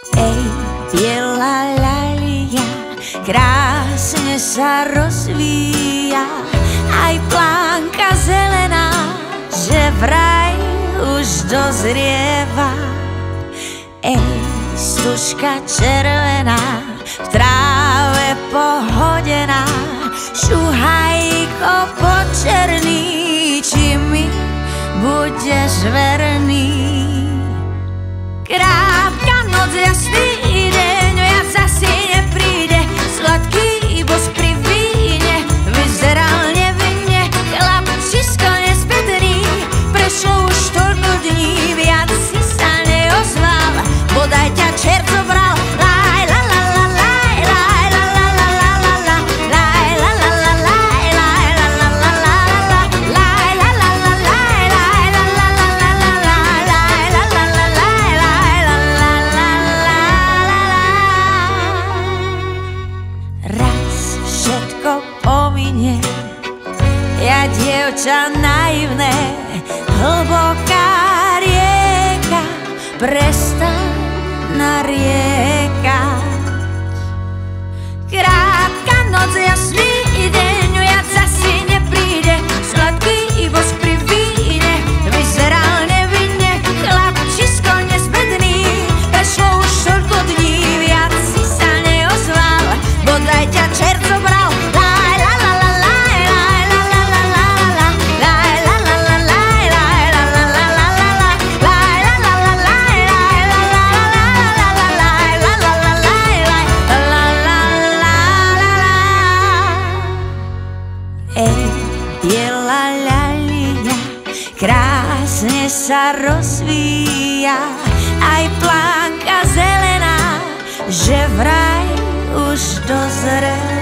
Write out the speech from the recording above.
Ej, biela ľalia, krásne sa rozvíja, aj plánka zelená, že vraj už dozrieva. Ej, stužka červená, v tráve pohodená, šuhajko počerný, či mi budeš verný. Krátka noc, jasný deň, viac asi nepríde, sladký bos pri víne, vyzeral nevinne, chlapčisko nespätný, prešlo už toľko dní, viac si sa neozval, bodaj ťa čert zobral. Laj, la, la, la, laj, laj, la, la, la, la, la, la, laj, la, la, la, laj, laj, la, la, la, la, la, laj, la, la, la, laj, laj, la, la, la, la, la, laj, laj, la, la, la, laj, laj, la, la, la, la, la. Raz všetko pominie, ja dievča naivné, hlboká rieka, prestaň nariekať. Krátka noc, jasný deň, viac asi nepríde, sladký bos pri víne, vyzeral nevinne, chlapčisko nespätný, prešlo už toľko dní, viac si sa neozval, bodaj ťa čert zobral. Laj, la, la, la, laj, laj, la, la, la, la, la, laj, la, la, la, laj, laj, la, la, la, la, la, laj, la, la, la, laj, laj, la, la, la, la, laj, la, la, la, laj, laj, la, la, la, la, la. Ej, biela ľalia, krásne sa rozvíja, aj plánka zelená, že vraj už dozrela.